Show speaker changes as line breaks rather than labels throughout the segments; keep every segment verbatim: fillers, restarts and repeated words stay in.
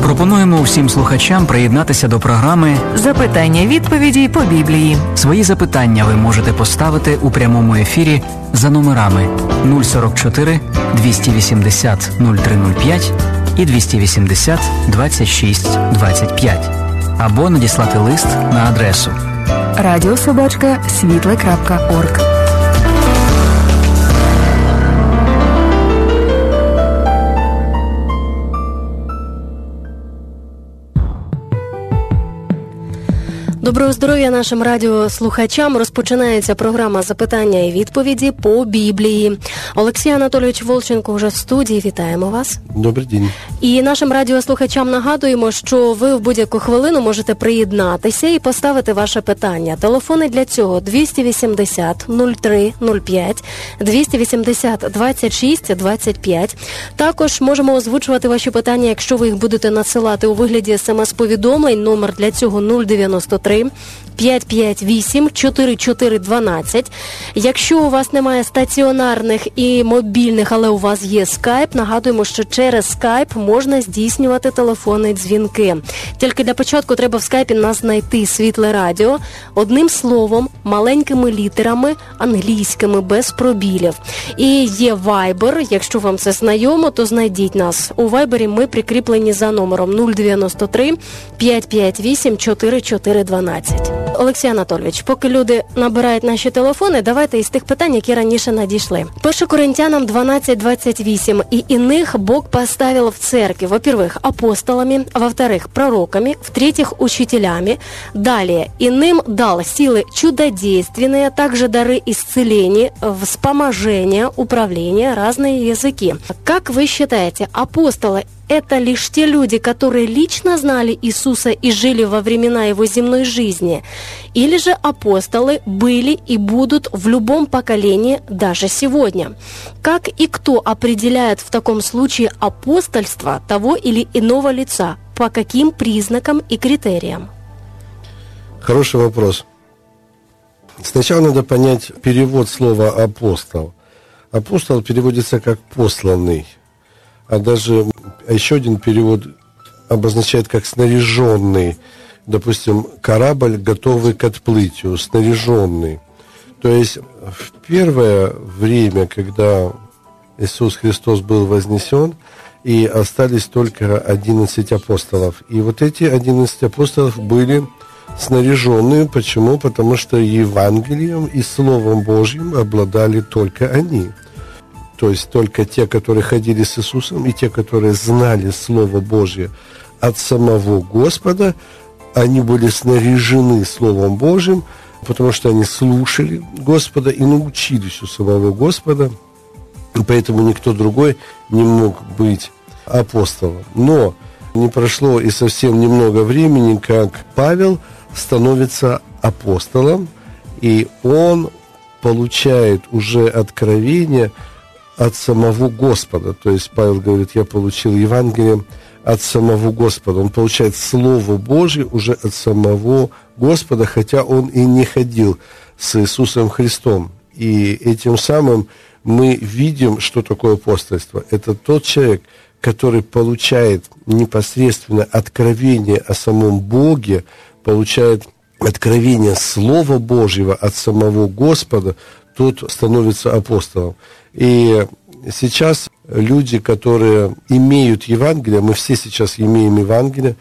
Пропонуємо всім слухачам приєднатися до програми
«Запитання-відповіді по Біблії».
Свої запитання ви можете поставити у прямому ефірі за номерами нуль сорок чотири двісті вісімдесят нуль три нуль п'ять і двісті вісімдесят двадцять шість двадцять п'ять або надіслати лист на адресу
радіособачка світле крапка орг. Доброго здоров'я нашим радіослухачам. Розпочинається програма «Запитання і відповіді по Біблії». Олексій Анатолійович Волченко вже в студії. Вітаємо вас.
Добрий день.
І нашим радіослухачам нагадуємо, що ви в будь-яку хвилину можете приєднатися і поставити ваше питання. Телефони для цього двісті вісімдесят нуль три нуль п'ять, двісті вісімдесят двадцять шість двадцять п'ять. Також можемо озвучувати ваші питання, якщо ви їх будете надсилати у вигляді смс-повідомлень. Номер для цього нуль дев'яносто три п'ять п'ять вісім чотири чотири дванадцять. Якщо у вас немає стаціонарних і мобільних, але у вас є скайп, нагадуємо, що через скайп можна здійснювати телефонні дзвінки. Тільки для початку треба в скайпі нас знайти «Світле радіо» одним словом, маленькими літерами, англійськими, без пробілів. І є Viber, якщо вам це знайомо, то знайдіть нас. У Viber ми прикріплені за номером нуль дев'яносто три п'ять п'ять вісім чотири чотири дванадцять. Олексій Анатолійович, поки люди набирають наші телефони, давайте із тих питань, які раніше надійшли. Перше Коринтянам дванадцять двадцять вісім. «И иных Бог поставил в церкви, во-первых, апостолами, во-вторых, пророками, в-третьих, учителями. Далее, иным дал силы чудодейственные, также дары исцеления, вспоможения, управления, разные языки». Как вы считаете, апостолы – это лишь те люди, которые лично знали Иисуса и жили во времена Его земной жизни? Или же апостолы были и будут в любом поколении даже сегодня? Как и кто определяет в таком случае апостольство того или иного лица? По каким признакам и критериям?
Хороший вопрос. Сначала надо понять перевод слова «апостол». Апостол переводится как «посланный». А даже еще один перевод обозначает как «снаряженный». Допустим, корабль, готовый к отплытию, снаряженный. То есть в первое время, когда Иисус Христос был вознесен, и остались только одиннадцать апостолов. И вот эти одиннадцать апостолов были снаряженные. Почему? Потому что Евангелием и Словом Божьим обладали только они. То есть только те, которые ходили с Иисусом, и те, которые знали Слово Божье от самого Господа, они были снаряжены Словом Божьим, потому что они слушали Господа и научились у самого Господа, и поэтому никто другой не мог быть апостолом. Но не прошло и совсем немного времени, как Павел становится апостолом, и он получает уже откровение от самого Господа. То есть Павел говорит, я получил Евангелие от самого Господа. Он получает Слово Божье уже от самого Господа, хотя он и не ходил с Иисусом Христом. И этим самым мы видим, что такое апостольство. Это тот человек, который получает непосредственно откровение о самом Боге, получает откровение Слова Божьего от самого Господа, тот становится апостолом. И сейчас люди, которые имеют Евангелие, мы все сейчас имеем Евангелие,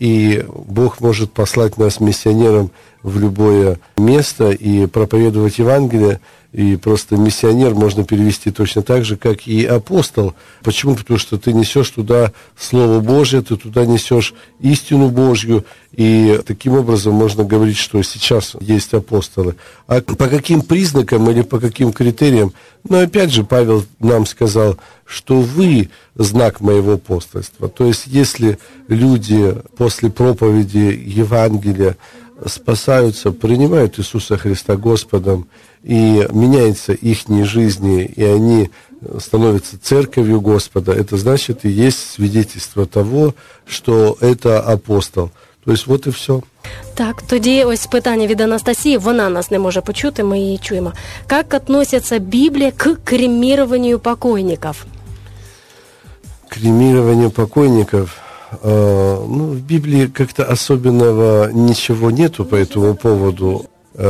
и Бог может послать нас миссионером в любое место и проповедовать Евангелие, и просто миссионер можно перевести точно так же, как и апостол. Почему? Потому что ты несешь туда Слово Божье, ты туда несешь истину Божью, и таким образом можно говорить, что сейчас есть апостолы. А по каким признакам или по каким критериям? Но опять же Павел нам сказал, что вы знак моего апостольства. То есть если люди после проповеди Евангелия спасаются, принимают Иисуса Христа Господом, и меняется их жизни, и они становятся церковью Господа, это значит и есть свидетельство того, что это апостол. То есть вот і все.
Так, тоді ось питання від Анастасії, вона нас не може почути, ми її чуємо. Как относится Библия к кремированию покойников?
Кремирование покойников. э, ну, в Библии как-то особенного ничего нету по этому поводу.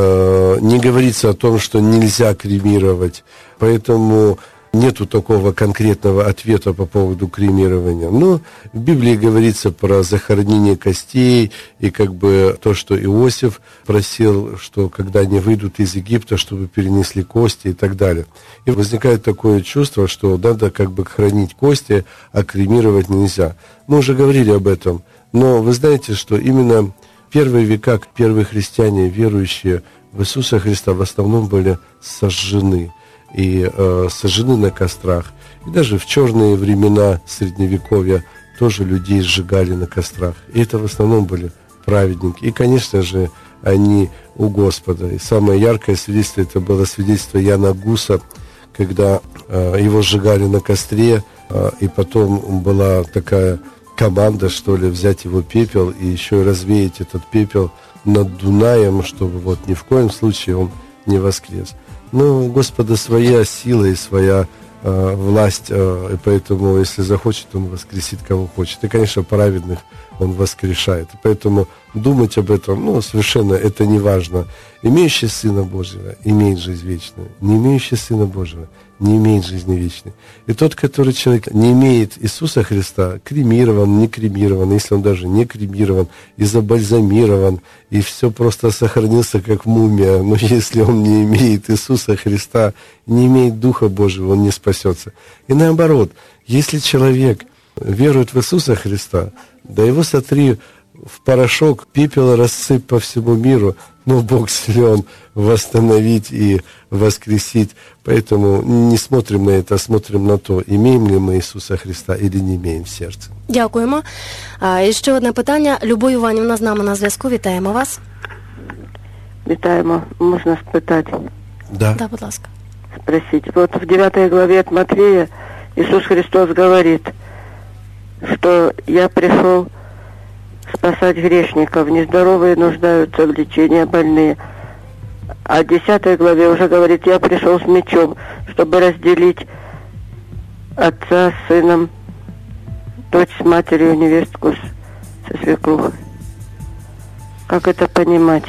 Э, не говорится о том, что нельзя кремировать, поэтому нету такого конкретного ответа по поводу кремирования. Но в Библии говорится про захоронение костей и как бы то, что Иосиф просил, что когда они выйдут из Египта, чтобы перенесли кости и так далее. И возникает такое чувство, что надо как бы хранить кости, а кремировать нельзя. Мы уже говорили об этом, но вы знаете, что именно в первые века первые христиане, верующие в Иисуса Христа, в основном были сожжены. и э, сожжены на кострах. И даже в черные времена Средневековья тоже людей сжигали на кострах. И это в основном были праведники. И, конечно же, они у Господа. И самое яркое свидетельство, это было свидетельство Яна Гуса, когда э, его сжигали на костре, э, и потом была такая команда, что ли, взять его пепел и еще и развеять этот пепел над Дунаем, чтобы вот ни в коем случае он не воскрес. Но у Господа своя сила и своя э, власть, э, и поэтому, если захочет, Он воскресит, кого хочет. И, конечно, праведных Он воскрешает. И поэтому думать об этом, ну, совершенно это не важно. Имеющий Сына Божьего имеет жизнь вечную. Не имеющий Сына Божьего не имеет жизни вечной. И тот, который человек не имеет Иисуса Христа, кремирован, не кремирован, если он даже не кремирован, и забальзамирован, и все просто сохранился как мумия, но если он не имеет Иисуса Христа, не имеет Духа Божьего, он не спасется. И наоборот, если человек верует в Иисуса Христа, да его сотри в порошок, пепел рассыпь по всему миру, но Бог силен восстановить и воскресить. Поэтому не смотрим на это, а смотрим на то, имеем ли мы Ісуса Христа или не имеем в сердце.
Дякуємо. А, і ще одне питання. Любов Іванівна з нами на зв'язку. Вітаємо вас.
Вітаємо. Можна спитати?
Да.
Да, будь ласка.
Спросить. Вот в девятой главе от Матфея Иисус Христос говорит, что «Я пришел спасать грешников, нездоровые нуждаются в лечении, а больные». А в десятой главе уже говорит, «Я пришел с мечом, чтобы разделить отца с сыном, дочь с матерью, невестку с, со свекрухой». Как это понимать?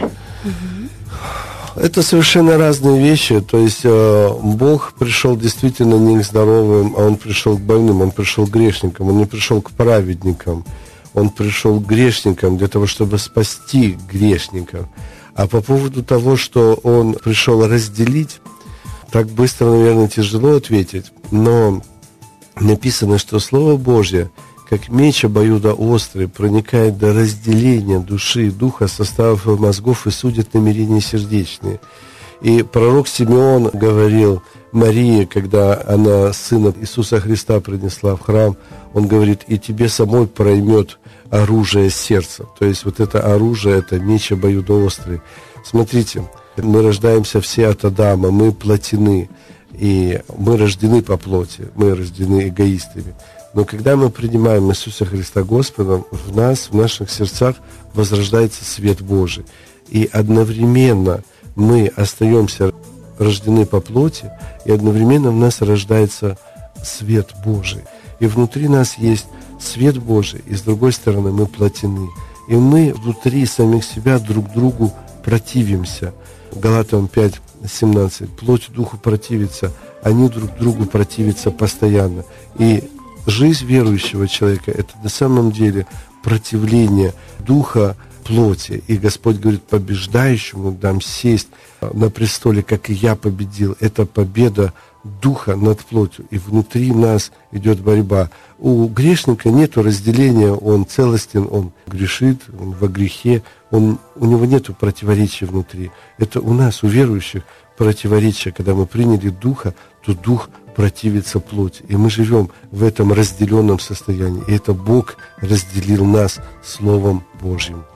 Это совершенно разные вещи. То есть э, Бог пришел действительно не к здоровым, а Он пришел к больным, Он пришел к грешникам, Он не пришел к праведникам. Он пришел к грешникам для того, чтобы спасти грешников. А по поводу того, что Он пришел разделить, так быстро, наверное, тяжело ответить, но написано, что Слово Божье, как меч обоюдоострый, проникает до разделения души и духа, составов и мозгов и судит намерения сердечные. И пророк Симеон говорил Марии, когда она сына Иисуса Христа принесла в храм, он говорит, и тебе самой проймет оружие сердца. То есть вот это оружие, это меч обоюдоострый. Смотрите, мы рождаемся все от Адама, мы плотины, и мы рождены по плоти, мы рождены эгоистами. Но когда мы принимаем Иисуса Христа Господом, в нас, в наших сердцах возрождается свет Божий. И одновременно мы остаемся рождены по плоти, и одновременно в нас рождается свет Божий. И внутри нас есть свет Божий, и с другой стороны мы плотины. И мы внутри самих себя друг другу противимся. Галатам пять семнадцать. Плоть духу противится, они друг другу противятся постоянно. И жизнь верующего человека – это на самом деле противление духа плоти. И Господь говорит, побеждающему дам сесть на престоле, как и я победил. Это победа духа над плотью. И внутри нас идет борьба. У грешника нет разделения, он целостен, он грешит, он во грехе, он, у него нет противоречия внутри. Это у нас, у верующих, противоречие. Когда мы приняли духа, то дух противится плоти. И мы живем в этом разделенном состоянии. И это Бог разделил нас Словом Божьим.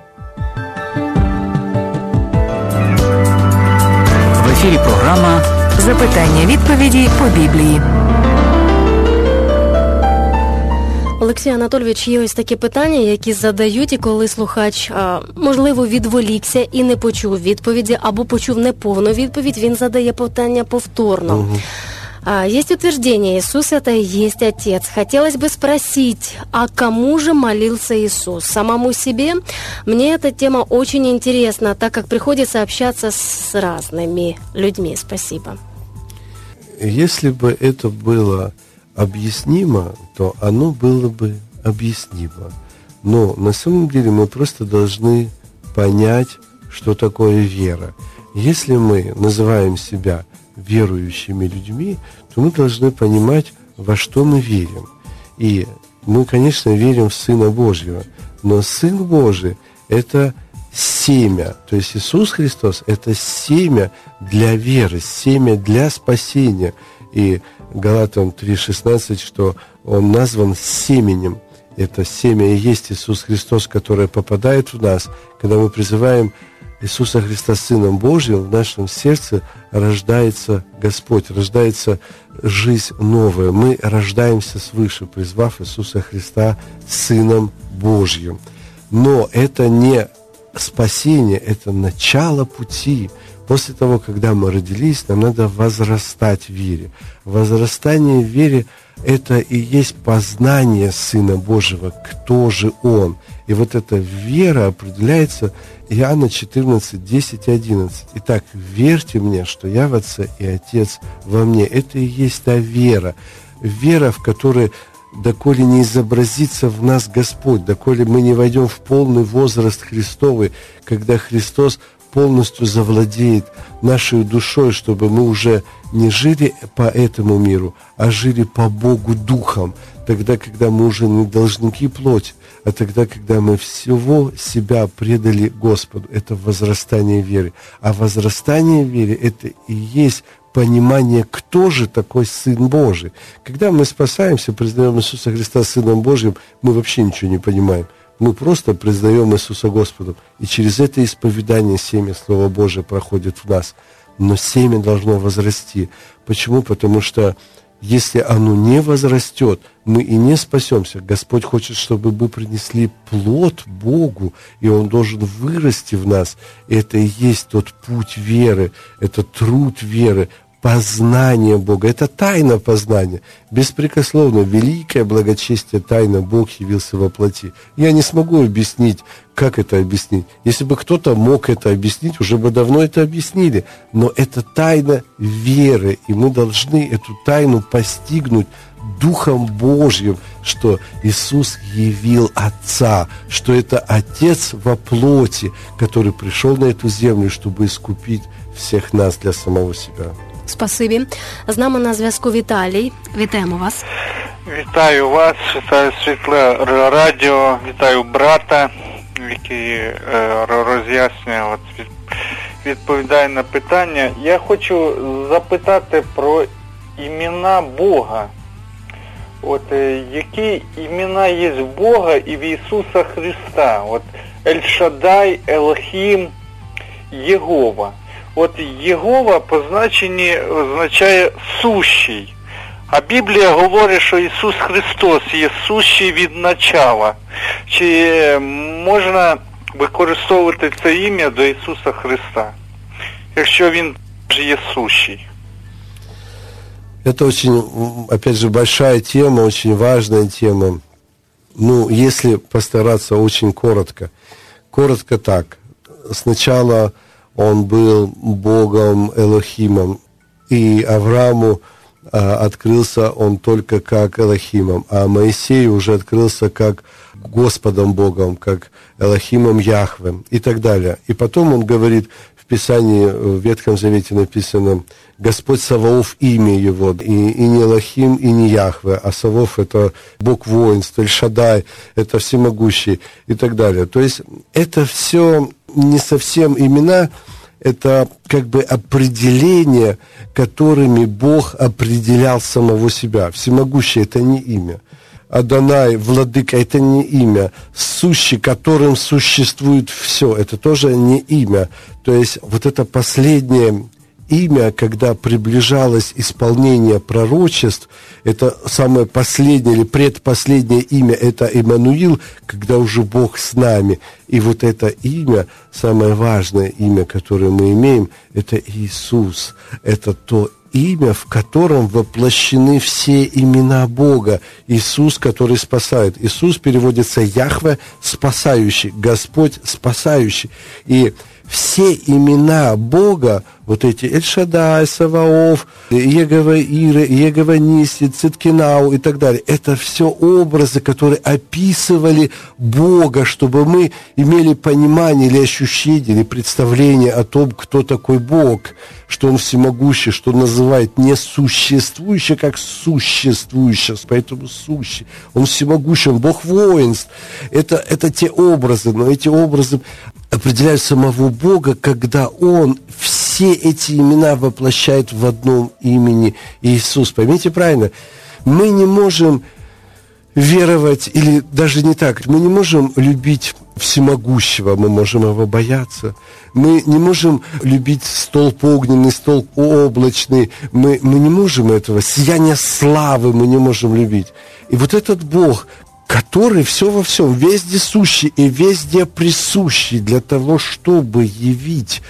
В ефірі програма
Запитання-відповіді по Біблії.
Олексій Анатолійович, є ось такі питання, які задають, і коли слухач, а, можливо, відволікся і не почув відповіді, або почув неповну відповідь, він задає питання повторно.
Угу.
А, есть утверждение, Иисус это и есть Отец. Хотелось бы спросить, а кому же молился Иисус? Самому себе? Мне эта тема очень интересна, так как приходится общаться с разными людьми. Спасибо.
Если бы это было объяснимо, то оно было бы объяснимо. Но на самом деле мы просто должны понять, что такое вера. Если мы называем себя верующими людьми, то мы должны понимать, во что мы верим. И мы, конечно, верим в Сына Божьего, но Сын Божий – это семя. То есть Иисус Христос – это семя для веры, семя для спасения. И Галатам три шестнадцать, что Он назван семенем. Это семя и есть Иисус Христос, которое попадает в нас, когда мы призываем Иисуса Христа Сыном Божьим, в нашем сердце рождается Господь, рождается жизнь новая. Мы рождаемся свыше, призвав Иисуса Христа Сыном Божьим. Но это не спасение, это начало пути. После того, когда мы родились, нам надо возрастать в вере. Возрастание в вере – это и есть познание Сына Божьего, кто же Он. И вот эта вера определяется Иоанна четырнадцать, десять, одиннадцать. Итак, верьте мне, что я в Отце и Отец во мне. Это и есть та вера. Вера, в которой, доколе не изобразится в нас Господь, доколе мы не войдем в полный возраст Христовый, когда Христос полностью завладеет нашей душой, чтобы мы уже не жили по этому миру, а жили по Богу Духом, тогда, когда мы уже не должники плоти, а тогда, когда мы всего себя предали Господу. Это возрастание веры. А возрастание веры – это и есть понимание, кто же такой Сын Божий. Когда мы спасаемся, признаем Иисуса Христа Сыном Божьим, мы вообще ничего не понимаем. Мы просто признаем Иисуса Господом. И через это исповедание семя Слова Божия проходит в нас. Но семя должно возрасти. Почему? Потому что если оно не возрастет, мы и не спасемся. Господь хочет, чтобы мы принесли плод Богу, и Он должен вырасти в нас. И это и есть тот путь веры, это труд веры, познание Бога. Это тайна познания. Беспрекословно, великое благочестие тайна Бог явился во плоти. Я не смогу объяснить, как это объяснить. Если бы кто-то мог это объяснить, уже бы давно это объяснили. Но это тайна веры, и мы должны эту тайну постигнуть Духом Божьим, что Иисус явил Отца, что это Отец во плоти, который пришел на эту землю, чтобы искупить всех нас для самого себя.
Спасибі. З нами на зв'язку Віталій. Вітаємо вас.
Вітаю вас, вітаю Світле Радіо, вітаю брата, який е, роз'яснює, от, від, відповідає на питання. Я хочу запитати про імена Бога. От е, які імена є в Бога і в Ісуса Христа? От Ель-Шадай, Елохім, Єгова. От Єгова по значенні означає сущий. А Біблія говорить, що Ісус Христос є сущий від начала. Чи можна використовувати це ім'я до Ісуса Христа, якщо Він є сущий?
Это очень, опять же, большая тема, очень важная тема. Ну, если постараться очень коротко. Коротко так. Сначала Он был Богом Элохимом, и Аврааму а, открылся он только как Элохимом, а Моисею уже открылся как Господом Богом, как Элохимом Яхвем и так далее. И потом он говорит, в Писании, в Ветхом Завете написано, Господь Саваоф имя его, и, и не Элохим, и не Яхве, а Саваоф это Бог воинств, Эль-Шадай, это всемогущий и так далее. То есть это все не совсем имена, это как бы определения, которыми Бог определял самого себя. Всемогущий – это не имя. Адонай, владыка – это не имя. Сущий, которым существует все, это тоже не имя. То есть вот это последнее имя, когда приближалось исполнение пророчеств, это самое последнее или предпоследнее имя, это Иммануил, когда уже Бог с нами. И вот это имя, самое важное имя, которое мы имеем, это Иисус. Это то имя, в котором воплощены все имена Бога. Иисус, который спасает. Иисус переводится Яхве, спасающий, Господь спасающий. И все имена Бога, вот эти Эль-Шадай, Саваоф, Егова Иры, Егова Ниси, Циткинау и так далее, это все образы, которые описывали Бога, чтобы мы имели понимание или ощущение, или представление о том, кто такой Бог, что Он всемогущий, что Он называет несуществующее как существующее, поэтому сущий. Он всемогущий, Он Бог воинств. Это, это те образы, но эти образы определяют самого Бога, когда Он все эти имена воплощает в одном имени Иисус. Поймите правильно, мы не можем веровать, или даже не так, мы не можем любить всемогущего, мы можем его бояться. Мы не можем любить столб огненный, столб облачный, мы, мы не можем этого, сияние славы мы не можем любить. И вот этот Бог, который все во всем, везде сущий и везде присущий для того, чтобы явить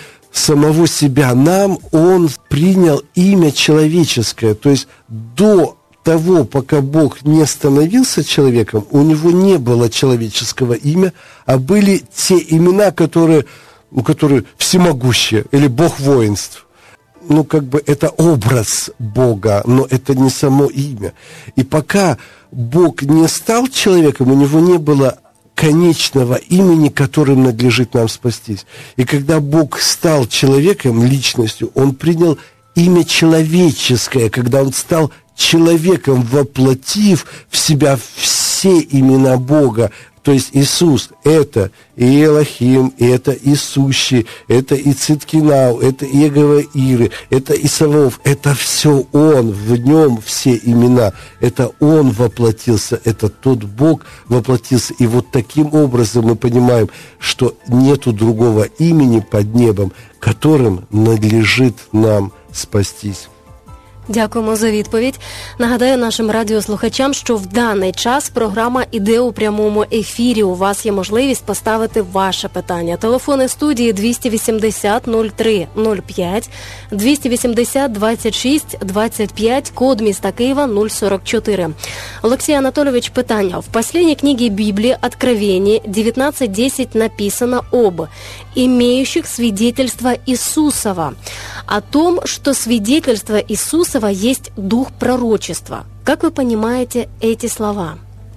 самого себя нам, Он принял имя человеческое. То есть до того, пока Бог не становился человеком, у Него не было человеческого имя, а были те имена, которые, ну, которые всемогущие, или Бог воинств. Ну, как бы это образ Бога, но это не само имя. И пока Бог не стал человеком, у Него не было конечного имени, которым надлежит нам спастись. И когда Бог стал человеком, личностью, Он принял имя человеческое, когда Он стал человеком, воплотив в себя все имена Бога. То есть Иисус – это и Элохим, и это и Сущий, это и Циткинау, это и Егова Иры, это и Саваоф. Это все Он, в Нем все имена. Это Он воплотился, это тот Бог воплотился. И вот таким образом мы понимаем, что нету другого имени под небом, которым надлежит нам спастись.
Дякуємо за відповідь. Нагадаю нашим радіослухачам, що в даний час програма іде у прямому ефірі. У вас є можливість поставити ваше питання. Телефони студії двісті вісімдесят нуль три нуль п'ять, двісті вісімдесят двадцять шість двадцять п'ять, код міста Києва нуль сорок чотири. Олексій Анатольевич, питання. В последней книге Библии Откровение девятнадцать десять написано об имеющих свидетельство Иисусова, о том, что свидетельство Иисусова есть дух пророчества. Как вы понимаете эти слова?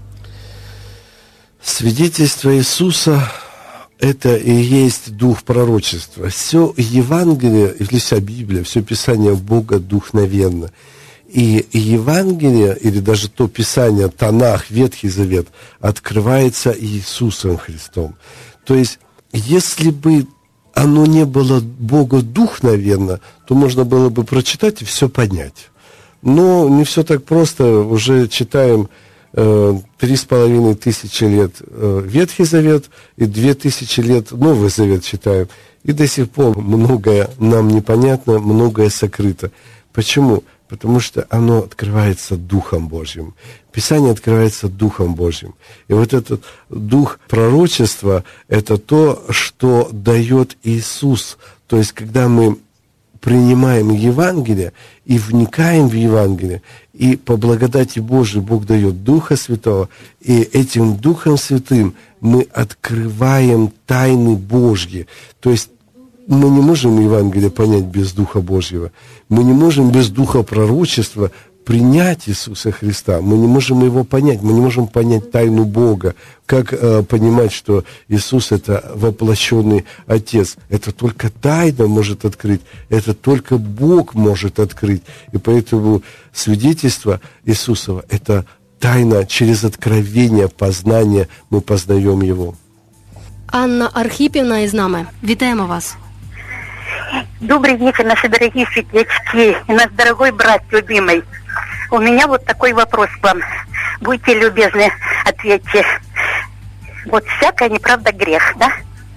Свидетельство Иисуса – это и есть дух пророчества. Все Евангелие, или вся Библия, все Писание Бога духновенно. И Евангелие, или даже то Писание, Танах, Ветхий Завет, открывается Иисусом Христом. То есть, если бы оно не было Бога духновенно, то можно было бы прочитать и все понять. Но не все так просто. Уже читаем э, три с половиной тысячи лет э, Ветхий Завет и две тысячи лет Новый Завет читаем. И до сих пор многое нам непонятно, многое сокрыто. Почему? Потому что оно открывается Духом Божьим. Писание открывается Духом Божьим. И вот этот дух пророчества – это то, что дает Иисус. То есть, когда мы принимаем Евангелие и вникаем в Евангелие, и по благодати Божией Бог дает Духа Святого, и этим Духом Святым мы открываем тайны Божьи. То есть, мы не можем Евангелие понять без Духа Божьего. Мы не можем без Духа пророчества принять Иисуса Христа. Мы не можем Его понять. Мы не можем понять тайну Бога. Как э, понимать, что Иисус – это воплощенный Отец? Это только тайна может открыть. Это только Бог может открыть. И поэтому свидетельство Иисусова – это тайна. Через откровение, познание мы познаем Его.
Анна Архипівна із нами. Вітаємо вас.
Добрый вечер, наши дорогие светлячки и наш дорогой брат любимый. У меня вот такой вопрос к вам. Будьте любезны, ответьте. Вот всякая неправда грех, да?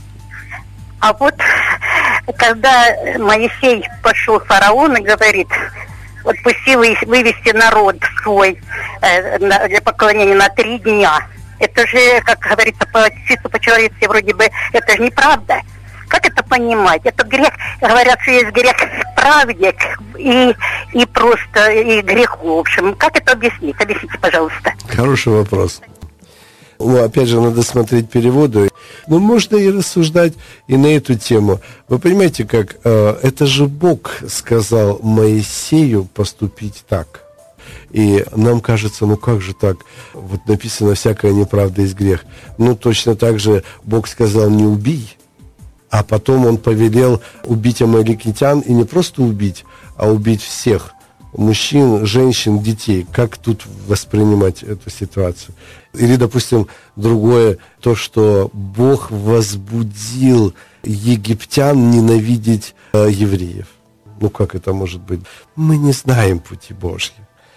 А вот когда Моисей пошел к фараону и говорит, вот пусти вывести народ свой э, для поклонения на три дня. Это же, как говорится, по чисто по-человечески вроде бы, это же неправда. Как это понять? понимать. Это грех, говорят, что есть грех в правде и, и просто и грех в общем. Как это объяснить? Объясните, пожалуйста.
Хороший вопрос. Ну, опять же, надо смотреть переводы. Но можно и рассуждать и на эту тему. Вы понимаете, как э, это же Бог сказал Моисею поступить так. И нам кажется, ну как же так? Вот написано, всякая неправда есть грех. Ну, точно так же Бог сказал, не убий. А потом он повелел убить амаликитян, и не просто убить, а убить всех. Мужчин, женщин, детей. Как тут воспринимать эту ситуацию? Или, допустим, другое, то, что Бог возбудил египтян ненавидеть э, евреев. Ну, как это может быть? Мы не знаем пути Божьи.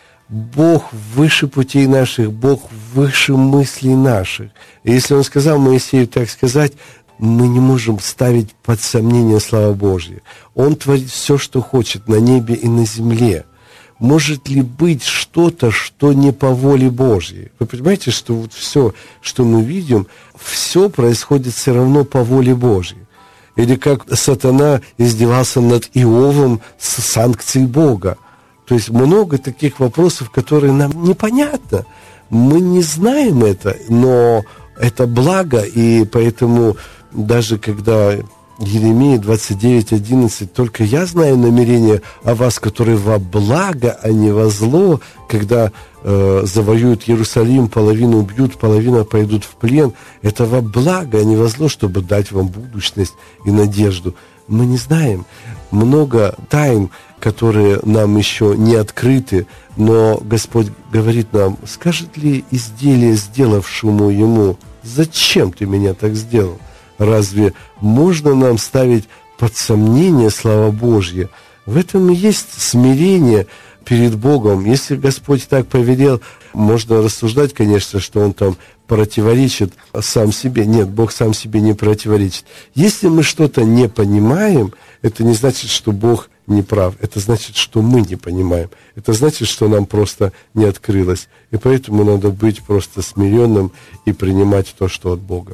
Бог выше путей наших, Бог выше мыслей наших. И если Он сказал Моисею так сказать, мы не можем ставить под сомнение слова Божье. Он творит все, что хочет на небе и на земле. Может ли быть что-то, что не по воле Божьей? Вы понимаете, что вот все, что мы видим, все происходит все равно по воле Божьей. Или как сатана издевался над Иовом с санкцией Бога. То есть много таких вопросов, которые нам непонятно. Мы не знаем это, но это благо, и поэтому даже когда Еремия двадцать девять одиннадцать, только я знаю намерения о вас, которые во благо, а не во зло, когда э, завоюют Иерусалим, половину убьют, половина пойдут в плен. Это во благо, а не во зло, чтобы дать вам будущность и надежду. Мы не знаем. Много тайн, которые нам еще не открыты, но Господь говорит нам, скажет ли изделие, сделавшему ему, зачем ты меня так сделал? Разве можно нам ставить под сомнение слова Божье? В этом и есть смирение перед Богом. Если Господь так повелел, можно рассуждать, конечно, что Он там противоречит сам себе. Нет, Бог сам себе не противоречит. Если мы что-то не понимаем, это не значит, что Бог не прав. Это значит, что мы не понимаем. Это значит, что нам просто не открылось. И поэтому надо быть просто смиренным и принимать то, что от Бога.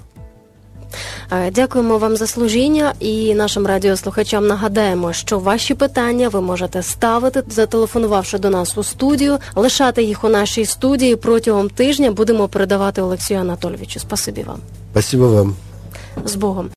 Дякуємо вам за служіння, і нашим радіослухачам нагадаємо, що ваші питання ви можете ставити, зателефонувавши до нас у студію, лишати їх у нашій студії. Протягом тижня будемо передавати Олексію Анатолійовичу. Спасибі вам.
Спасибо вам.
З Богом.